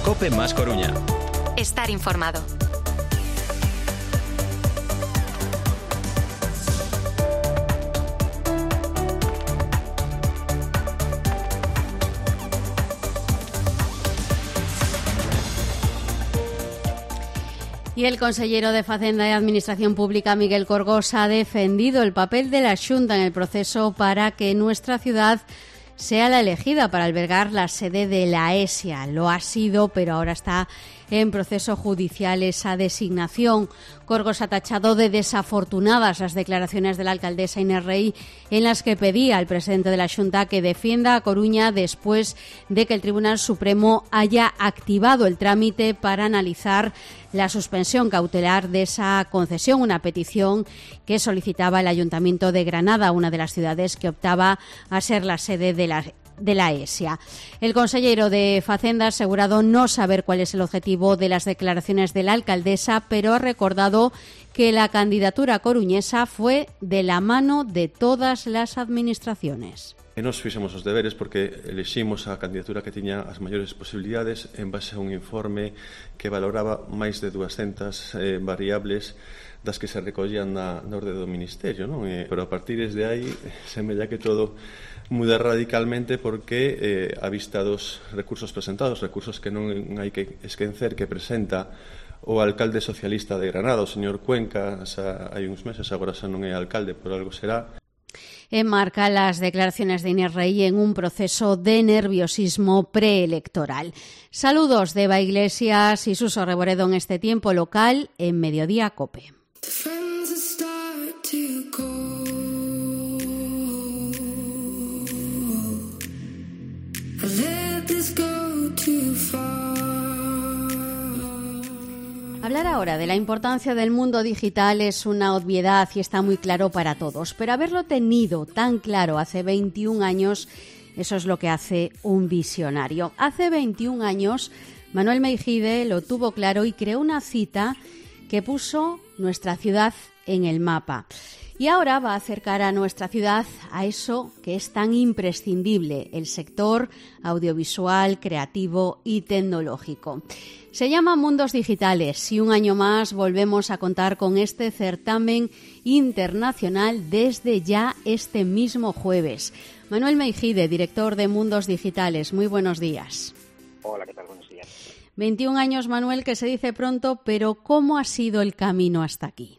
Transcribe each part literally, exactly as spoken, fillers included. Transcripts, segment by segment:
COPE más Coruña. Estar informado. Y el consellero de Facenda y Administración Pública, Miguel Corgos, ha defendido el papel de la Xunta en el proceso para que nuestra ciudad sea la elegida para albergar la sede de la ESIA. Lo ha sido, pero ahora está en proceso judicial esa designación. Corgos ha tachado de desafortunadas las declaraciones de la alcaldesa Inés Rey en las que pedía al presidente de la Xunta que defienda a Coruña después de que el Tribunal Supremo haya activado el trámite para analizar la suspensión cautelar de esa concesión, una petición que solicitaba el Ayuntamiento de Granada, una de las ciudades que optaba a ser la sede de la de la ESIA. El consellero de Facenda ha asegurado no saber cuál es el objetivo de las declaraciones de la alcaldesa, pero ha recordado que la candidatura coruñesa fue de la mano de todas las administraciones. E nos fixemos os deberes porque eleximos a candidatura que tiña as maiores posibilidades en base a un informe que valoraba máis de duascentas eh, variables das que se recollían na, na orde do Ministerio, non? E, pero a partir de aí semella que todo muda radicalmente porque eh, a vista dos recursos presentados, recursos que non hai que esquecer que presenta o alcalde socialista de Granada, o señor Cuenca, xa hai uns meses, agora xa non é alcalde, por algo será. Enmarca las declaraciones de Inés Rey en un proceso de nerviosismo preelectoral. Saludos de Eva Iglesias y Suso Reboredo en este tiempo local en Mediodía COPE. Hablar ahora de la importancia del mundo digital es una obviedad y está muy claro para todos, pero haberlo tenido tan claro hace veintiún años, eso es lo que hace un visionario. Hace veintiún años, Manuel Meijide lo tuvo claro y creó una cita que puso nuestra ciudad en el mapa. Y ahora va a acercar a nuestra ciudad a eso que es tan imprescindible, el sector audiovisual, creativo y tecnológico. Se llama Mundos Digitales y un año más volvemos a contar con este certamen internacional desde ya este mismo jueves. Manuel Meijide, director de Mundos Digitales, muy buenos días. Hola, ¿qué tal? Buenos días. veintiún años, Manuel, que se dice pronto, pero ¿cómo ha sido el camino hasta aquí?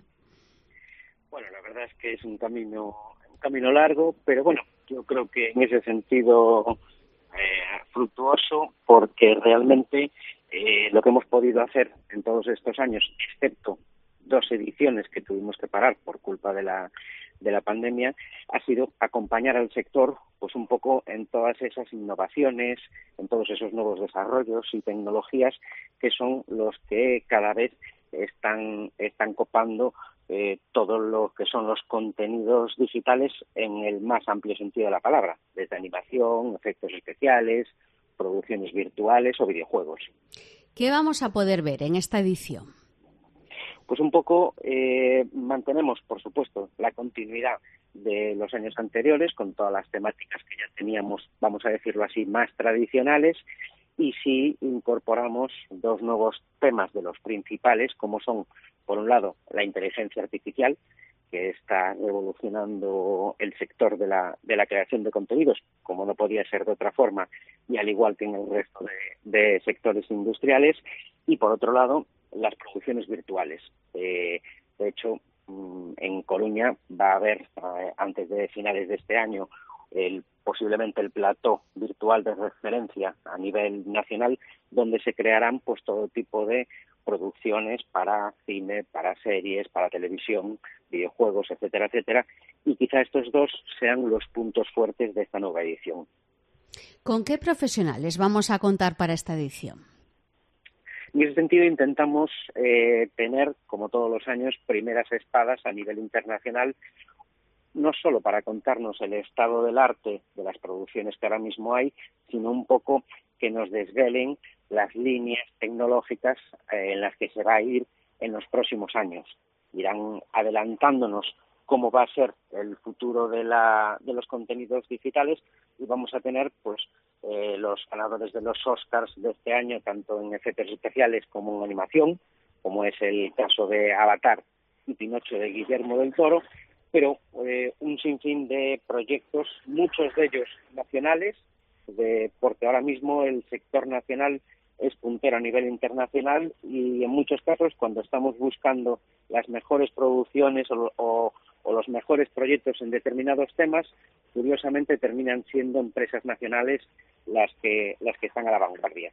Bueno, la verdad es que es un camino, un camino largo, pero bueno, yo creo que en ese sentido eh, fructuoso, porque realmente eh, lo que hemos podido hacer en todos estos años, excepto dos ediciones que tuvimos que parar por culpa de la de la pandemia, ha sido acompañar al sector pues un poco en todas esas innovaciones, en todos esos nuevos desarrollos y tecnologías que son los que cada vez están están copando eh, todo lo que son los contenidos digitales en el más amplio sentido de la palabra, desde animación, efectos especiales, producciones virtuales o videojuegos. ¿Qué vamos a poder ver en esta edición? Pues un poco eh, mantenemos, por supuesto, la continuidad de los años anteriores con todas las temáticas que ya teníamos, vamos a decirlo así, más tradicionales, y sí incorporamos dos nuevos temas de los principales, como son, por un lado, la inteligencia artificial, que está revolucionando el sector de la, de la creación de contenidos, como no podía ser de otra forma, y al igual que en el resto de, de sectores industriales, y por otro lado, las producciones virtuales. Eh, de hecho, en Coruña va a haber, eh, antes de finales de este año, el, posiblemente el plató virtual de referencia a nivel nacional, donde se crearán pues todo tipo de producciones para cine, para series, para televisión, videojuegos, etcétera, etcétera, y quizá estos dos sean los puntos fuertes de esta nueva edición. ¿Con qué profesionales vamos a contar para esta edición? En ese sentido intentamos eh, tener, como todos los años, primeras espadas a nivel internacional, no solo para contarnos el estado del arte de las producciones que ahora mismo hay, sino un poco que nos desvelen las líneas tecnológicas eh, en las que se va a ir en los próximos años. Irán adelantándonos cómo va a ser el futuro de, la, de los contenidos digitales y vamos a tener pues eh, los ganadores de los Oscars de este año, tanto en efectos especiales como en animación, como es el caso de Avatar y Pinocho de Guillermo del Toro, pero eh, un sinfín de proyectos, muchos de ellos nacionales, de, porque ahora mismo el sector nacional es puntero a nivel internacional y en muchos casos cuando estamos buscando las mejores producciones o, o, o los mejores proyectos en determinados temas, curiosamente terminan siendo empresas nacionales las que las que están a la vanguardia.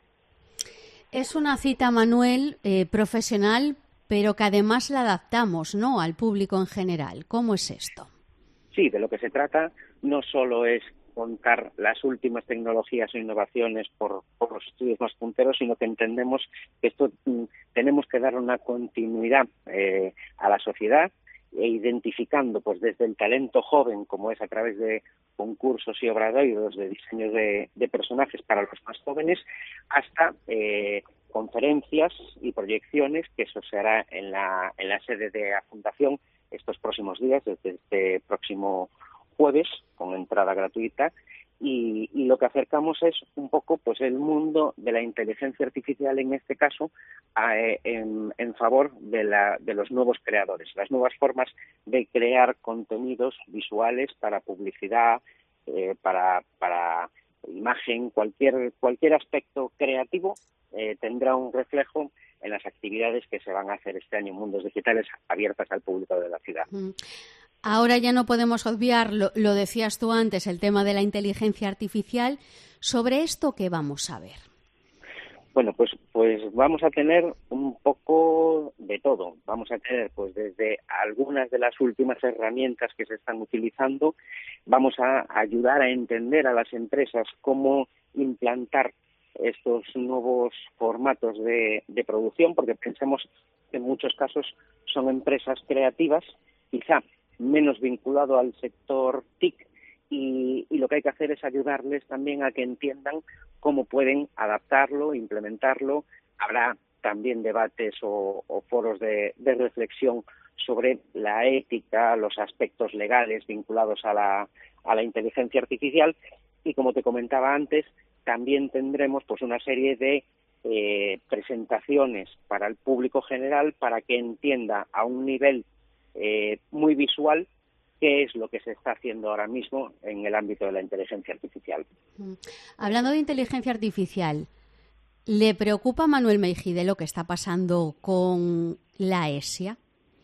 Es una cita, Manuel, eh, profesional, pero que además la adaptamos, ¿no?, al público en general. ¿Cómo es esto? Sí, de lo que se trata no solo es contar las últimas tecnologías o innovaciones por, por los estudios más punteros, sino que entendemos que esto mm, tenemos que dar una continuidad eh, a la sociedad, e identificando pues desde el talento joven, como es a través de concursos y obradoiros de diseños de, de personajes para los más jóvenes, hasta eh, conferencias y proyecciones, que eso se hará en la, en la sede de la Fundación estos próximos días, desde este próximo jueves, con entrada gratuita, y, y lo que acercamos es un poco pues el mundo de la inteligencia artificial, en este caso, a, en, en favor de, la, de los nuevos creadores, las nuevas formas de crear contenidos visuales para publicidad, eh, para, para imagen, cualquier, cualquier aspecto creativo eh, tendrá un reflejo en las actividades que se van a hacer este año en Mundos Digitales abiertas al público de la ciudad. Mm. Ahora ya no podemos obviar, lo, lo decías tú antes, el tema de la inteligencia artificial. ¿Sobre esto qué vamos a ver? Bueno, pues pues vamos a tener un poco de todo. Vamos a tener pues desde algunas de las últimas herramientas que se están utilizando. Vamos a ayudar a entender a las empresas cómo implantar estos nuevos formatos de, de producción, porque pensemos que en muchos casos son empresas creativas, quizá menos vinculado al sector T I C, y, y lo que hay que hacer es ayudarles también a que entiendan cómo pueden adaptarlo, implementarlo. Habrá también debates o, o foros de, de reflexión sobre la ética, los aspectos legales vinculados a la, a la inteligencia artificial, y como te comentaba antes, también tendremos pues una serie de eh, presentaciones para el público general para que entienda a un nivel Eh, muy visual qué es lo que se está haciendo ahora mismo en el ámbito de la inteligencia artificial. Hablando de inteligencia artificial, ¿le preocupa a Manuel Meijide lo que está pasando con la ESIA?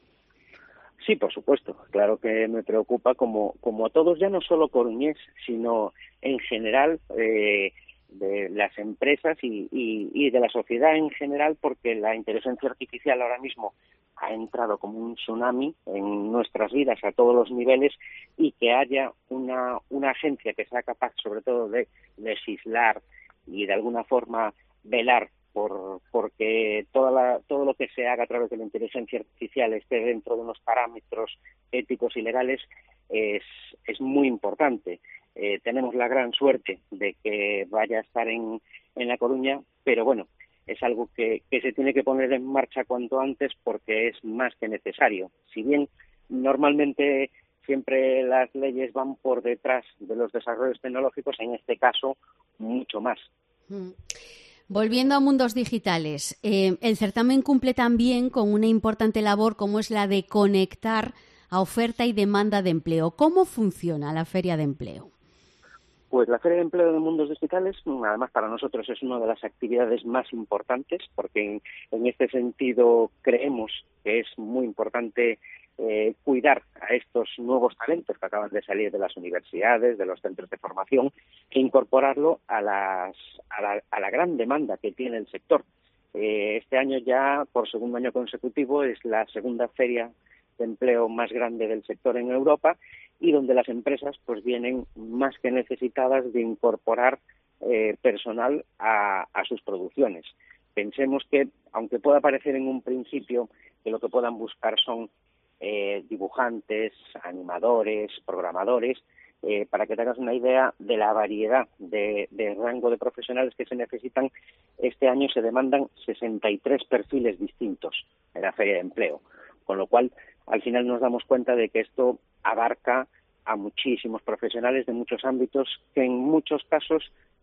Sí, por supuesto, claro que me preocupa, como, como a todos, ya no solo coruñés, sino en general eh, de las empresas y, y, y de la sociedad en general, porque la inteligencia artificial ahora mismo ha entrado como un tsunami en nuestras vidas a todos los niveles, y que haya una, una agencia que sea capaz sobre todo de legislar y de alguna forma velar por porque toda la, todo lo que se haga a través de la inteligencia artificial esté dentro de unos parámetros éticos y legales es, es muy importante. Eh, tenemos la gran suerte de que vaya a estar en, en La Coruña, pero bueno, es algo que, que se tiene que poner en marcha cuanto antes porque es más que necesario. Si bien normalmente siempre las leyes van por detrás de los desarrollos tecnológicos, en este caso mucho más. Mm. Volviendo a Mundos Digitales, eh, el certamen cumple también con una importante labor como es la de conectar a oferta y demanda de empleo. ¿Cómo funciona la Feria de Empleo? Pues la Feria de Empleo de Mundos Digitales, además para nosotros es una de las actividades más importantes, porque en, en este sentido creemos que es muy importante eh, cuidar a estos nuevos talentos que acaban de salir de las universidades, de los centros de formación, e incorporarlo a, las, a, la, a la gran demanda que tiene el sector. Eh, este año ya, por segundo año consecutivo, es la segunda feria de empleo más grande del sector en Europa, y donde las empresas pues vienen más que necesitadas de incorporar eh, personal a, a sus producciones. Pensemos que, aunque pueda parecer en un principio que lo que puedan buscar son eh, dibujantes, animadores, programadores, eh, para que te hagas una idea de la variedad de, de rango de profesionales que se necesitan, este año se demandan sesenta y tres perfiles distintos en la Feria de Empleo, con lo cual al final nos damos cuenta de que esto abarca a muchísimos profesionales de muchos ámbitos que en muchos casos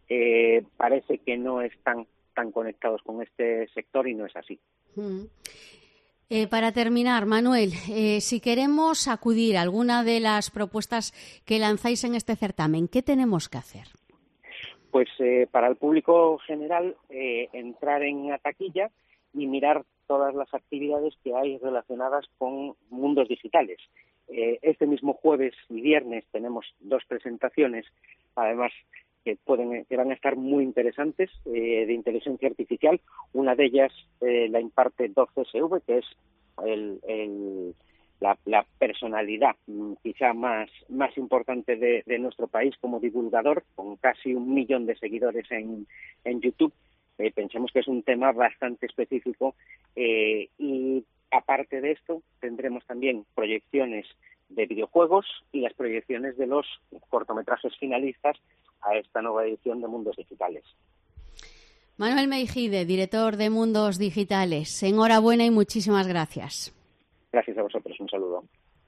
eh, parece que no están tan conectados con este sector y no es así. Mm. Eh, para terminar, Manuel, eh, si queremos acudir a alguna de las propuestas que lanzáis en este certamen, ¿qué tenemos que hacer? Pues eh, para el público general, eh, entrar en la taquilla y mirar todas las actividades que hay relacionadas con mundos digitales. Eh, este mismo jueves y viernes tenemos dos presentaciones, además que pueden que van a estar muy interesantes, eh, de inteligencia artificial. Una de ellas eh, la imparte Doc C S V, que es el, el, la, la personalidad quizá más, más importante de, de nuestro país como divulgador, con casi un millón de seguidores en, en YouTube. Eh, pensemos que es un tema bastante específico eh, y aparte de esto tendremos también proyecciones de videojuegos y las proyecciones de los cortometrajes finalistas a esta nueva edición de Mundos Digitales. Manuel Meijide, director de Mundos Digitales, enhorabuena y muchísimas gracias. Gracias a vosotros, un saludo.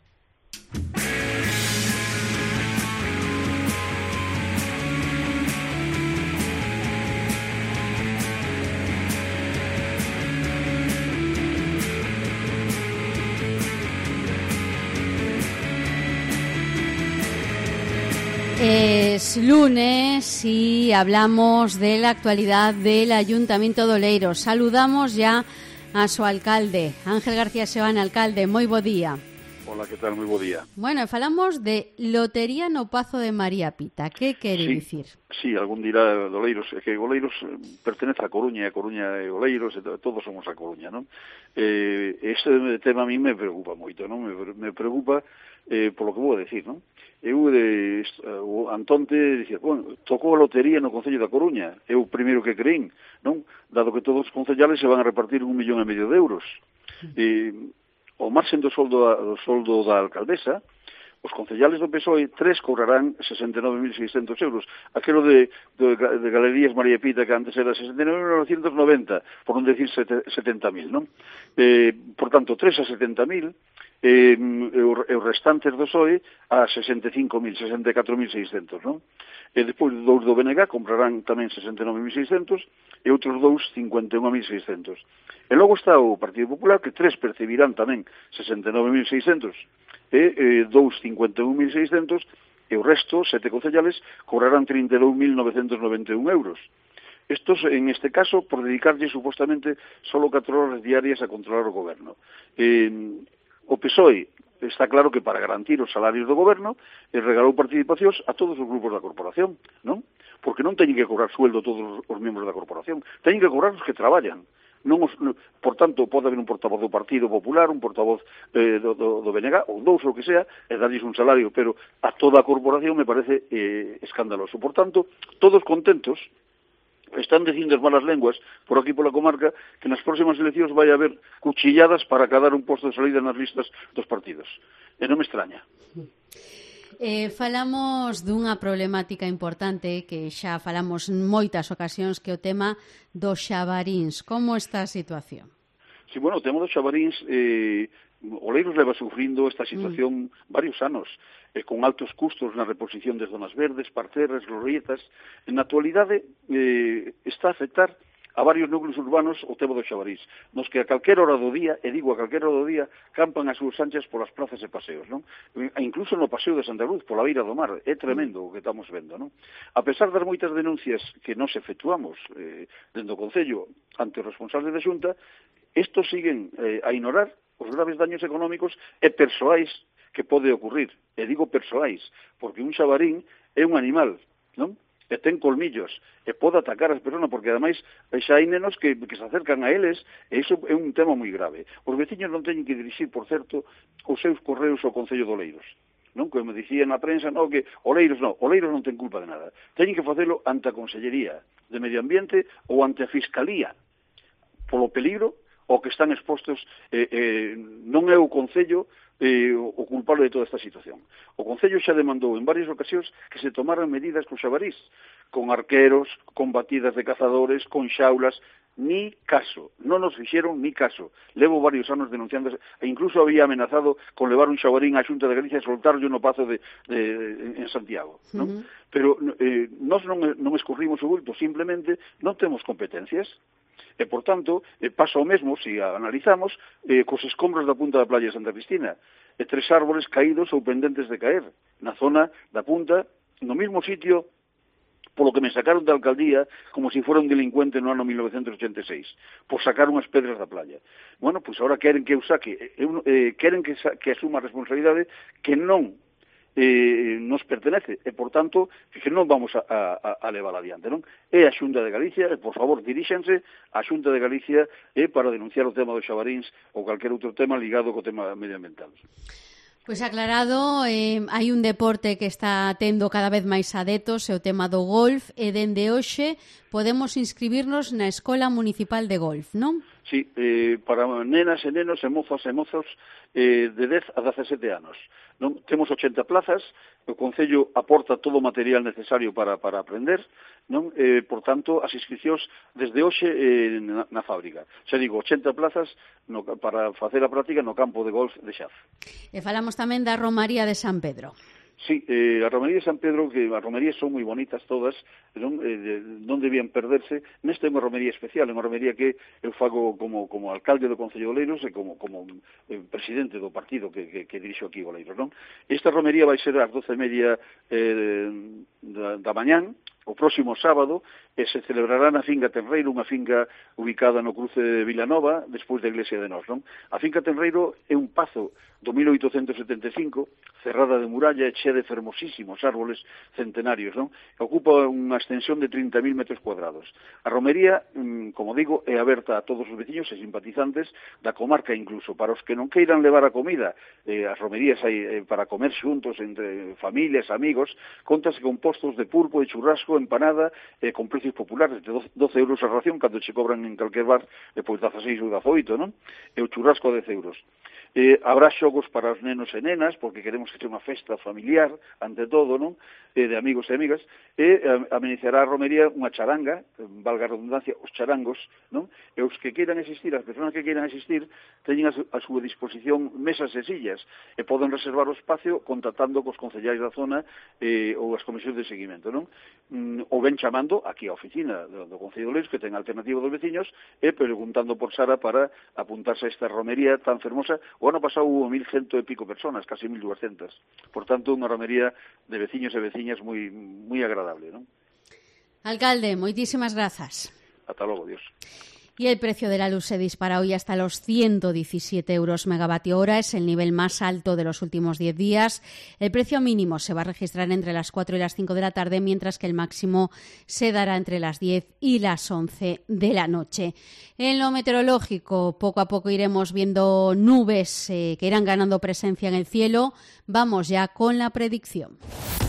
Es lunes y hablamos de la actualidad del Ayuntamiento de Oleiros. Saludamos ya a su alcalde, Ángel García Sebán. Alcalde, moi bo día. Hola, que tal? Moi bo día. Bueno, falamos de Lotería no Pazo de María Pita. Que quere sí, dicir? Sí, algún dirá de Oleiros, é que Oleiros pertenece a Coruña, e a Coruña é Oleiros, e todos somos a Coruña, non? Eh, ese tema a mí me preocupa moito, non? Me, me preocupa eh, polo que vou a decir, non? Eu, de, o Antonte, dicía, bueno, tocou a lotería no Concello da Coruña, é o primeiro que creín, non? Dado que todos os concellales se van a repartir un millón e medio de euros. E, o marxen do soldo, do soldo da alcaldesa, os concellales do P S O E tres cobrarán sesenta e nove mil seiscentos euros. Aquelo de, de, de Galerías María Pita, que antes era sesenta e nove mil novecientos noventa, por non decir setenta mil, non? Eh, por tanto, tres a setenta mil, e os restantes do P S O E a sesenta e cinco mil, sesenta e catro mil seiscentos, non? E despois dous do B N G comprarán tamén sesenta e nove mil seiscentos e outros dous cincuenta e un mil seiscentos. E logo está o Partido Popular, que tres percibirán tamén sesenta e nove mil seiscentos e eh, dous cincuenta e un mil seiscentos e o resto, sete concellales, cobrarán trinta e dous mil novecentos noventa e un euros. Estos, en este caso, por dedicarlle supostamente solo catro horas diarias a controlar o goberno. Eh, o P S O E está claro que para garantir os salarios do goberno regalou participacións a todos os grupos da corporación, non? Porque non teñen que cobrar sueldo todos os membros da corporación, teñen que cobrar os que traballan. Non os, por tanto, pode haber un portavoz do Partido Popular, un portavoz eh, do, do, do B N G, ou dous ou que sea, e darlles un salario, pero a toda a corporación me parece eh, escandaloso. Por tanto, todos contentos. Están dicindo as malas lenguas por aquí pola comarca que nas próximas eleccións vai haber cuchilladas para cadar un posto de salida nas listas dos partidos. E non me extraña. Eh, falamos dunha problemática importante que xa falamos moitas ocasións, que é o tema dos xabaríns. Como está a situación? Sí, bueno, o tema dos xabaríns, eh, Oleiros leva sufrindo esta situación mm. varios anos, eh, con altos custos na reposición de zonas verdes, parterras, glorietas. Na actualidade eh, está a afectar a varios núcleos urbanos o tema dos xabarís, nos que a calquera hora do día, e digo a calquera hora do día, campan as súas anchas polas plazas e paseos, non? E incluso no paseo de Santa Cruz, pola beira do mar, é tremendo o que estamos vendo, non? A pesar das moitas denuncias que nos efectuamos eh, dentro do Concello ante os responsables da Xunta, estos siguen eh, a ignorar os graves daños económicos e persoais que pode ocurrir. E digo persoais, porque un xabarín é un animal, non? E ten colmillos, e pode atacar as persoas, porque ademais xa hai nenos que, que se acercan a eles, e iso é un tema moi grave. Os veciños non teñen que dirixir, por certo, os seus correos ao Concello de Oleiros, non? Como dicía na prensa, non, que Oleiros non, Oleiros non ten culpa de nada. Teñen que facelo ante a Consellería de Medio Ambiente ou ante a Fiscalía, polo peligro o que están expostos. Eh, eh, non é o Concello eh, o culpable de toda esta situación. O Concello xa demandou en varias ocasións que se tomaran medidas cos xabarís, con arqueros, con batidas de cazadores, con xaulas, ni caso, non nos fixeron ni caso. Levo varios anos denunciando, e incluso había amenazado con levar un xabarín á Xunta de Galicia e soltarlo no pazo de, de, en Santiago, non? Uh-huh. Pero eh, nós non, non escurrimos o bulto, simplemente non temos competencias. E, por tanto, eh, pasa o mesmo, se analizamos, eh, cos escombros da punta da playa de Santa Cristina, e tres árboles caídos ou pendentes de caer, na zona da punta, no mesmo sitio polo que me sacaron da alcaldía como se si fora un delincuente no ano mil novecentos ochenta e seis, por sacar unhas pedras da playa. Bueno, pois agora queren que eu saque, eu, eh, queren que, sa que asuma a responsabilidade que non eh, nos pertenece, e, por tanto, que non vamos a, a, a levar adiante, non? É a Xunta de Galicia, e, por favor, diríxanse á Xunta de Galicia eh, para denunciar o tema dos xabaríns ou calquer outro tema ligado co tema medioambiental. Pois aclarado, eh, hai un deporte que está tendo cada vez máis adeptos, é o tema do golf, e dende hoxe podemos inscribirnos na Escola Municipal de Golf, non? Sí, eh, para nenas e nenos e mozas e mozos eh, de dez a dezasete anos. Non? Temos ochenta plazas, o Concello aporta todo o material necesario para, para aprender, non? Eh, por tanto, as inscripcións desde hoxe eh, na, na fábrica. Xa digo, ochenta plazas no, para facer a práctica no campo de golf de Xaz. E falamos tamén da Romaría de San Pedro. Sí, eh, a Romería de San Pedro, que as romerías son moi bonitas todas, non, eh, non debían perderse. Nesta é unha romería especial, é unha romería que eu fago como, como alcalde do Concello de Oleiros e como, como eh, presidente do partido que, que, que dirixo aquí Oleiros, non? Esta romería vai ser ás doce e media eh, da, da mañán, o próximo sábado, e se celebrará na Finca Tenreiro, unha finca ubicada no cruce de Vilanova, despois da iglesia de Nós, non? A Finca Tenreiro é un pazo do mil oitocentos setenta e cinco, cerrada de muralla e chea de fermosísimos árboles centenarios, non? E ocupa unha extensión de trinta mil metros cuadrados. A romería, como digo, é aberta a todos os veciños e simpatizantes da comarca incluso. Para os que non queiran levar a comida, eh, as romerías hai eh, para comer xuntos entre familias, amigos, contase con postos de pulpo, de churrasco, empanada, eh, con precios populares de doce euros a ración, cando che cobran en calquer bar, e pois dezaseis ou dezaoito, non? E o churrasco a dez euros. Eh, habrá xogos para os nenos e nenas, porque queremos que sea unha festa familiar, ante todo, non? Eh, de amigos e amigas, e eh, amenizará a romería unha charanga, valga a redundancia, os charangos, non? E os que queiran existir, as persoas que queiran existir, teñen a, su, a súa disposición mesas e sillas, e poden reservar o espacio contactando cos concellais da zona eh, ou as comisións de seguimento, non? Mm, ou ben chamando aquí a oficina do, do Concello de Oleiros, que ten a alternativa dos veciños, e preguntando por Sara para apuntarse a esta romería tan fermosa. O ano pasado hubo mil cento e pico personas, casi mil duascentas. Por tanto, unha romería de veciños e veciñas moi moi agradable, non? Alcalde, moitísimas grazas. Ata logo, Dios. Y el precio de la luz se dispara hoy hasta los ciento diecisiete euros megavatio hora. Es el nivel más alto de los últimos diez días. El precio mínimo se va a registrar entre las cuatro y las cinco de la tarde, mientras que el máximo se dará entre las diez y las once de la noche. En lo meteorológico, poco a poco iremos viendo nubes eh, que irán ganando presencia en el cielo. Vamos ya con la predicción.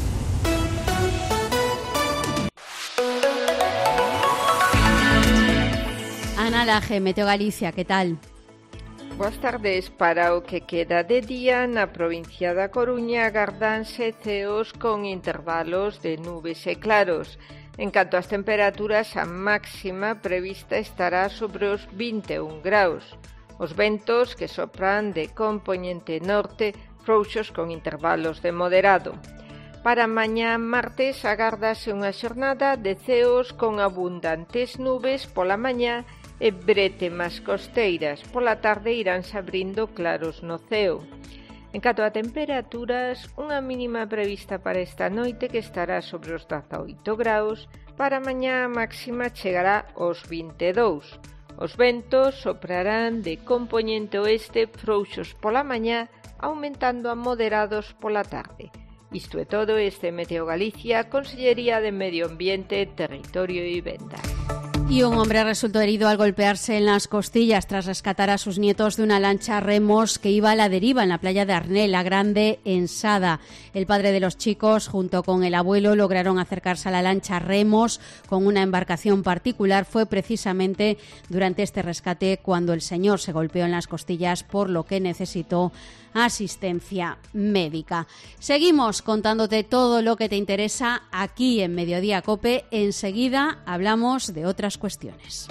Ana Laje, Meteo Galicia, que tal? Boas tardes. Para o que queda de día, na provincia da Coruña agardanse ceos con intervalos de nubes e claros. En canto ás temperaturas, a máxima prevista estará sobre os vinte e un graus. Os ventos que sopran de compoñente norte, frouxos con intervalos de moderado. Para mañá martes agárdase unha xornada de ceos con abundantes nubes pola mañá e bretemas costeiras. Pola tarde iránse abrindo claros no ceo. En canto a temperaturas, unha mínima prevista para esta noite que estará sobre os dezaoito graus, para mañá a máxima chegará aos vinte e dous. Os ventos soprarán de compoñente oeste frouxos pola mañá, aumentando a moderados pola tarde. Isto é todo. Este Meteo Galicia, Consellería de Medio Ambiente, Territorio e Vivenda. Y un hombre resultó herido al golpearse en las costillas tras rescatar a sus nietos de una lancha remos que iba a la deriva en la playa de Arnel, la Grande, en Sada. El padre de los chicos, junto con el abuelo, lograron acercarse a la lancha remos con una embarcación particular. Fue precisamente durante este rescate cuando el señor se golpeó en las costillas, por lo que necesitó asistencia médica. Seguimos contándote todo lo que te interesa aquí en Mediodía COPE. Enseguida hablamos de otras cuestiones.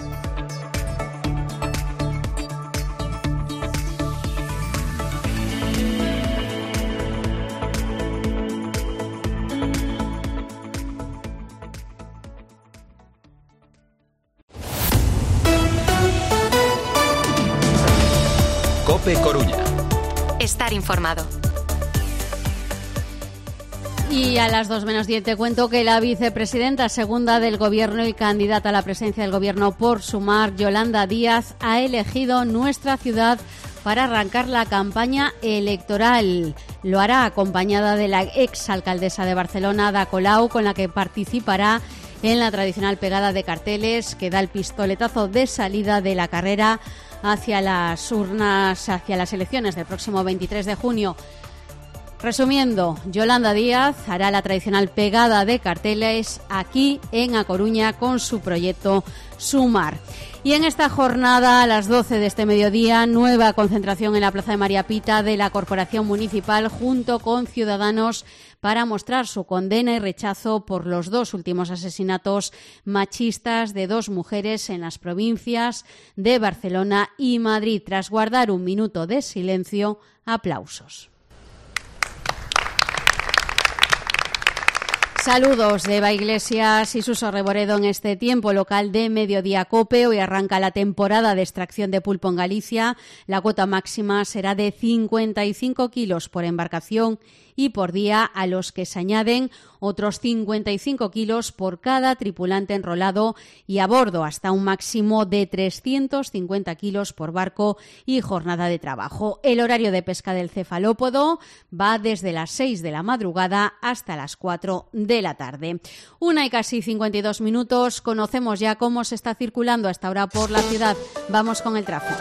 COPE Coruña. Estar informado. Y a las dos menos diez te cuento que la vicepresidenta segunda del Gobierno y candidata a la presidencia del Gobierno por Sumar, Yolanda Díaz, ha elegido nuestra ciudad para arrancar la campaña electoral. Lo hará acompañada de la exalcaldesa de Barcelona, Ada Colau, con la que participará en la tradicional pegada de carteles que da el pistoletazo de salida de la carrera hacia las urnas, hacia las elecciones del próximo veintitrés de junio. Resumiendo, Yolanda Díaz hará la tradicional pegada de carteles aquí en A Coruña con su proyecto Sumar. Y en esta jornada, a las doce de este mediodía, nueva concentración en la Plaza de María Pita de la Corporación Municipal junto con Ciudadanos para mostrar su condena y rechazo por los dos últimos asesinatos machistas de dos mujeres en las provincias de Barcelona y Madrid. Tras guardar un minuto de silencio, aplausos. Saludos de Eva Iglesias y Suso Reboredo en este tiempo local de Mediodía COPE. Hoy arranca la temporada de extracción de pulpo en Galicia. La cuota máxima será de cincuenta y cinco kilos por embarcación y por día, a los que se añaden otros cincuenta y cinco kilos por cada tripulante enrolado y a bordo, hasta un máximo de trescientos cincuenta kilos por barco y jornada de trabajo. El horario de pesca del cefalópodo va desde las seis de la madrugada hasta las cuatro de la tarde. Una y casi cincuenta y dos minutos. Conocemos ya cómo se está circulando hasta ahora por la ciudad. Vamos con el tráfico.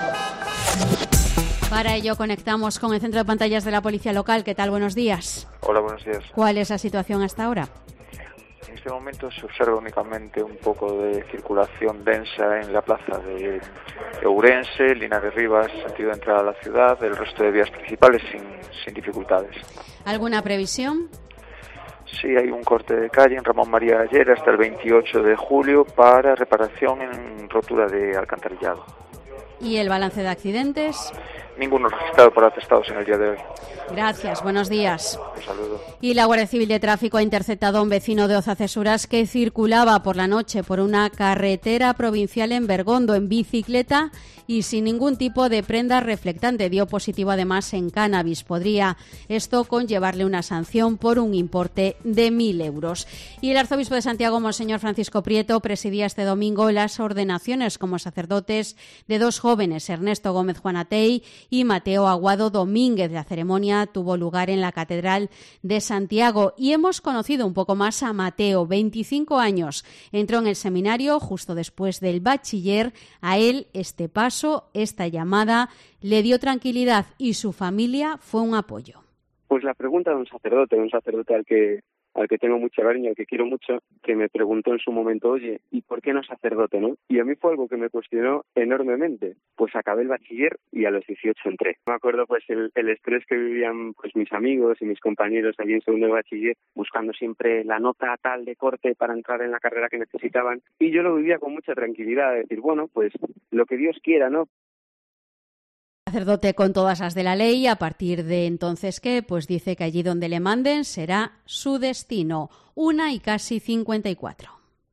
Para ello conectamos con el centro de pantallas de la Policía Local. ¿Qué tal? Buenos días. Hola, buenos días. ¿Cuál es la situación hasta ahora? En este momento se observa únicamente un poco de circulación densa en la plaza de Ourense, Linares Rivas, sentido de entrada a la ciudad. El resto de vías principales sin, sin dificultades. ¿Alguna previsión? Sí, hay un corte de calle en Ramón María Ayer hasta el veintiocho de julio para reparación en rotura de alcantarillado. ¿Y el balance de accidentes? Ninguno registrado por atestados en el día de hoy. Gracias, buenos días. Un saludo. Y la Guardia Civil de Tráfico ha interceptado a un vecino de Ozacesuras que circulaba por la noche por una carretera provincial en Bergondo en bicicleta y sin ningún tipo de prenda reflectante. Dio positivo además en cannabis. Podría esto conllevarle una sanción por un importe de mil euros. Y el arzobispo de Santiago, Monseñor Francisco Prieto, presidía este domingo las ordenaciones como sacerdotes de dos jóvenes, Ernesto Gómez Juanatey y Mateo Aguado Domínguez. La ceremonia tuvo lugar en la Catedral de Santiago y hemos conocido un poco más a Mateo, veinticinco años. Entró en el seminario justo después del bachiller. A él este paso, esta llamada, le dio tranquilidad y su familia fue un apoyo. Pues la pregunta de un sacerdote, de un sacerdote al que al que tengo mucho cariño, al que quiero mucho, que me preguntó en su momento, oye, ¿y por qué no sacerdote, no? Y a mí fue algo que me cuestionó enormemente. Pues acabé el bachiller y a los dieciocho entré. Me acuerdo pues el, el estrés que vivían pues mis amigos y mis compañeros allí en segundo de bachiller, buscando siempre la nota tal de corte para entrar en la carrera que necesitaban. Y yo lo vivía con mucha tranquilidad, de decir, bueno, pues lo que Dios quiera, ¿no? Sacerdote con todas las de la ley. A partir de entonces, ¿qué? Pues dice que allí donde le manden será su destino. Una y casi cincuenta y cuatro.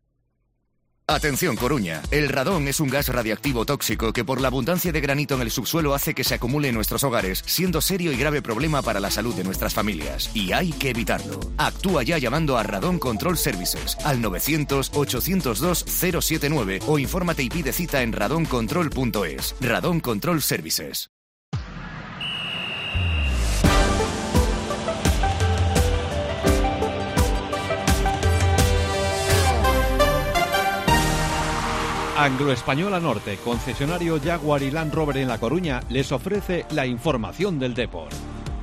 Atención Coruña, el radón es un gas radiactivo tóxico que por la abundancia de granito en el subsuelo hace que se acumule en nuestros hogares, siendo serio y grave problema para la salud de nuestras familias. Y hay que evitarlo. Actúa ya llamando a Radon Control Services al novecientos, ochocientos dos, cero setenta y nueve o infórmate y pide cita en radon control punto es. Radon Control Services. Anglo-Española Norte, concesionario Jaguar y Land Rover en La Coruña, les ofrece la información del deporte.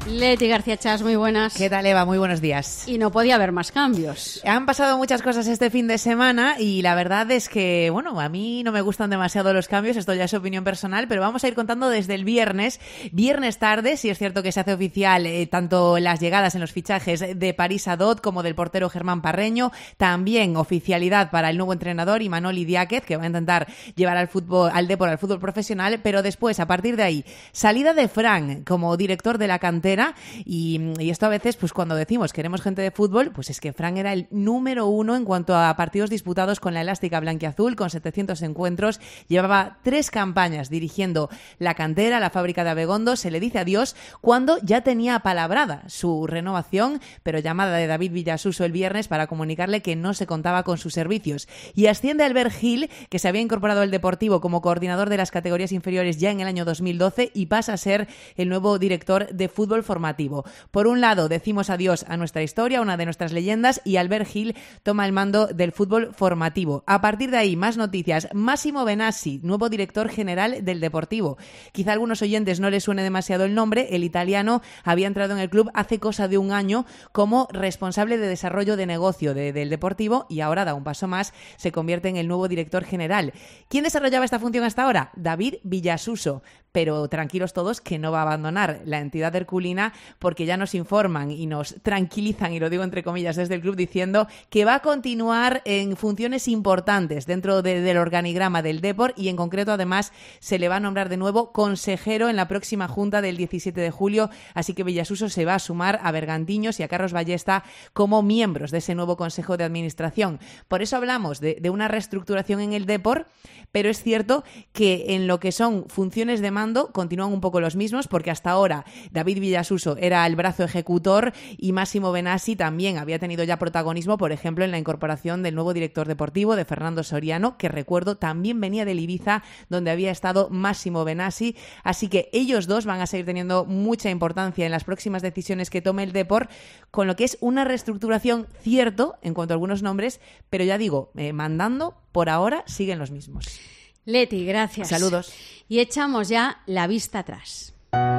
Leti García Chas, muy buenas. ¿Qué tal, Eva? Muy buenos días. Y no podía haber más cambios. Han pasado muchas cosas este fin de semana y la verdad es que, bueno, a mí no me gustan demasiado los cambios, esto ya es opinión personal, pero vamos a ir contando desde el viernes. Viernes tarde, sí es cierto que se hace oficial eh, tanto las llegadas en los fichajes de París Adot como del portero Germán Parreño, también oficialidad para el nuevo entrenador Imanol Idiáquez, que va a intentar llevar al fútbol, al Depor al fútbol profesional, pero después, a partir de ahí, salida de Fran como director de la cantera. Y, y esto a veces, pues cuando decimos queremos gente de fútbol, pues es que Fran era el número uno en cuanto a partidos disputados con la elástica blanquiazul, con setecientos encuentros, llevaba tres campañas dirigiendo la cantera, la fábrica de Abegondo, se le dice adiós cuando ya tenía apalabrada su renovación, pero llamada de David Villasuso el viernes para comunicarle que no se contaba con sus servicios. Y asciende Albert Gil, que se había incorporado al Deportivo como coordinador de las categorías inferiores ya en el año dos mil doce y pasa a ser el nuevo director de fútbol formativo. Por un lado, decimos adiós a nuestra historia, una de nuestras leyendas, y Albert Gil toma el mando del fútbol formativo. A partir de ahí, más noticias. Massimo Benassi, nuevo director general del Deportivo. Quizá a algunos oyentes no les suene demasiado el nombre. El italiano había entrado en el club hace cosa de un año como responsable de desarrollo de negocio de, del Deportivo y ahora da un paso más, se convierte en el nuevo director general. ¿Quién desarrollaba esta función hasta ahora? David Villasuso. Pero tranquilos todos que no va a abandonar la entidad herculina porque ya nos informan y nos tranquilizan, y lo digo entre comillas desde el club, diciendo que va a continuar en funciones importantes dentro de, del organigrama del Depor y en concreto además se le va a nombrar de nuevo consejero en la próxima junta del diecisiete de julio, así que Villasuso se va a sumar a Bergantiños y a Carlos Ballesta como miembros de ese nuevo consejo de administración. Por eso hablamos de, de una reestructuración en el Depor, pero es cierto que en lo que son funciones de mando continúan un poco los mismos porque hasta ahora David Villasuso era el brazo ejecutor y Massimo Benassi también había tenido ya protagonismo, por ejemplo, en la incorporación del nuevo director deportivo de Fernando Soriano, que recuerdo también venía del Ibiza, donde había estado Massimo Benassi. Así que ellos dos van a seguir teniendo mucha importancia en las próximas decisiones que tome el Depor, con lo que es una reestructuración cierto en cuanto a algunos nombres, pero ya digo, eh, mandando por ahora siguen los mismos. Leti, gracias. Saludos. Y echamos ya la vista atrás.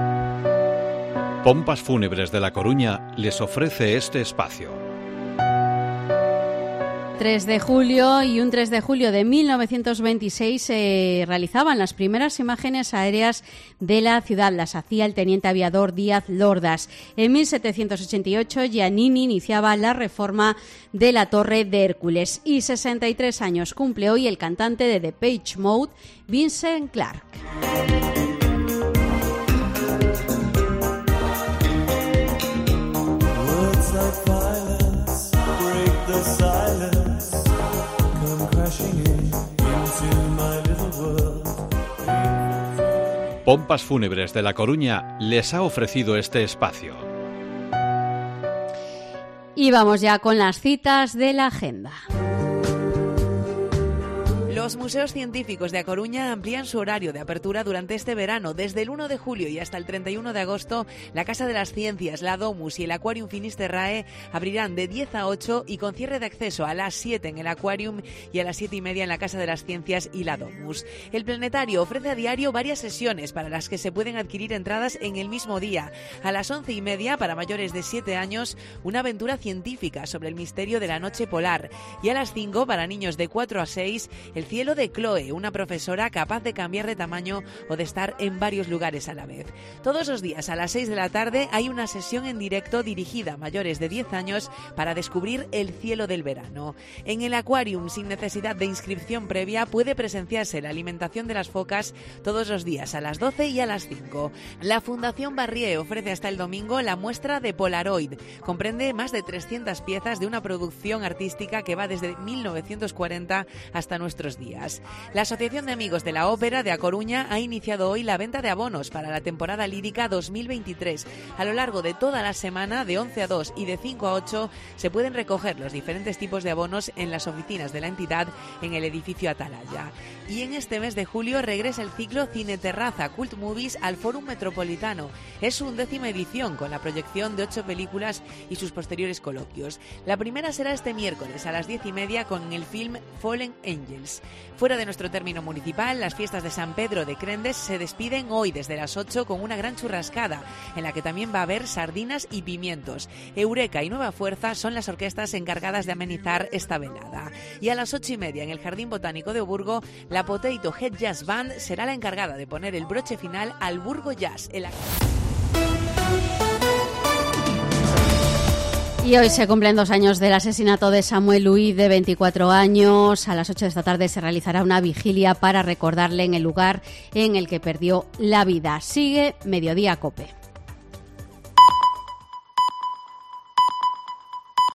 Pompas Fúnebres de La Coruña les ofrece este espacio. tres de julio y un tres de julio de mil novecientos veintiséis se realizaban las primeras imágenes aéreas de la ciudad. Las hacía el teniente aviador Díaz Lordas. En mil setecientos ochenta y ocho Giannini iniciaba la reforma de la Torre de Hércules y sesenta y tres años cumple hoy el cantante de Depeche Mode, Vincent Clarke. Pompas Fúnebres de La Coruña les ha ofrecido este espacio. Y vamos ya con las citas de la agenda. Los museos científicos de A Coruña amplían su horario de apertura durante este verano. Desde el uno de julio y hasta el treinta y uno de agosto, la Casa de las Ciencias, la Domus y el Aquarium Finisterrae abrirán de diez a ocho y con cierre de acceso a las siete en el Aquarium y a las siete y media en la Casa de las Ciencias y la Domus. El Planetario ofrece a diario varias sesiones para las que se pueden adquirir entradas en el mismo día. A las once y media, para mayores de siete años, una aventura científica sobre el misterio de la noche polar. Y a las cinco, para niños de cuatro a seis, el cielo de Chloe, una profesora capaz de cambiar de tamaño o de estar en varios lugares a la vez. Todos los días a las seis de la tarde hay una sesión en directo dirigida a mayores de diez años para descubrir el cielo del verano. En el Aquarium, sin necesidad de inscripción previa, puede presenciarse la alimentación de las focas todos los días a las doce y a las cinco. La Fundación Barrié ofrece hasta el domingo la muestra de Polaroid. Comprende más de trescientas piezas de una producción artística que va desde mil novecientos cuarenta hasta nuestros días. La Asociación de Amigos de la Ópera de A Coruña ha iniciado hoy la venta de abonos para la temporada lírica dos mil veintitrés. A lo largo de toda la semana, de once a dos y de cinco a ocho, se pueden recoger los diferentes tipos de abonos en las oficinas de la entidad en el edificio Atalaya. Y en este mes de julio regresa el ciclo Cine Terraza Cult Movies al Fórum Metropolitano. Es su undécima edición con la proyección de ocho películas y sus posteriores coloquios. La primera será este miércoles a las diez y media con el film Fallen Angels. Fuera de nuestro término municipal, las fiestas de San Pedro de Crendes se despiden hoy desde las ocho con una gran churrascada, en la que también va a haber sardinas y pimientos. Eureka y Nueva Fuerza son las orquestas encargadas de amenizar esta velada. Y a las ocho y media, en el Jardín Botánico de Oburgo, la Potato Head Jazz Band será la encargada de poner el broche final al Burgo Jazz. El... Y hoy se cumplen dos años del asesinato de Samuel Luis, de veinticuatro años. A las ocho de esta tarde se realizará una vigilia para recordarle en el lugar en el que perdió la vida. Sigue Mediodía COPE.